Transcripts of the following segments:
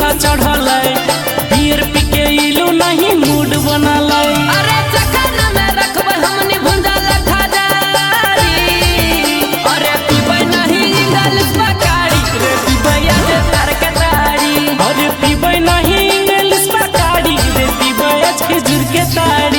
नशा चढ़ल बियर पी के इलू नहीं मूड बनल। अरे चखना में रखबै हमनी भुंजल खजारी। अरे पीबै नहीं इंग्लिश बकारी रे पीबै आज तार के ताड़ी। अरे पीबै नहीं इंग्लिश बकारी रे पीबै आज के जुर के ताड़ी।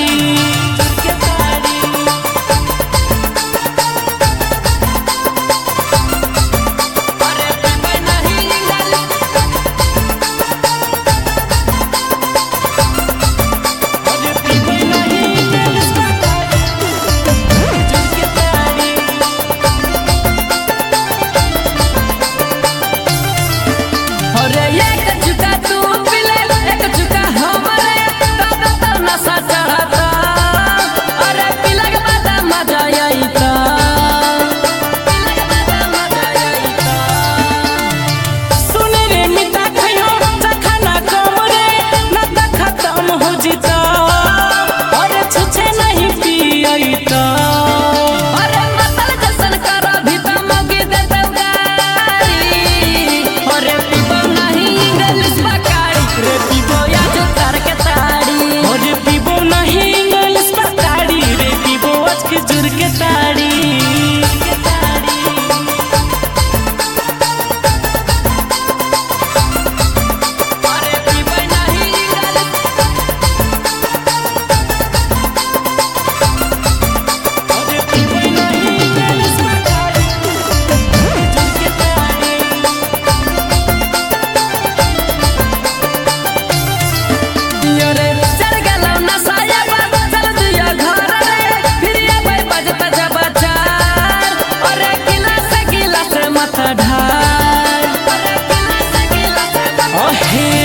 हे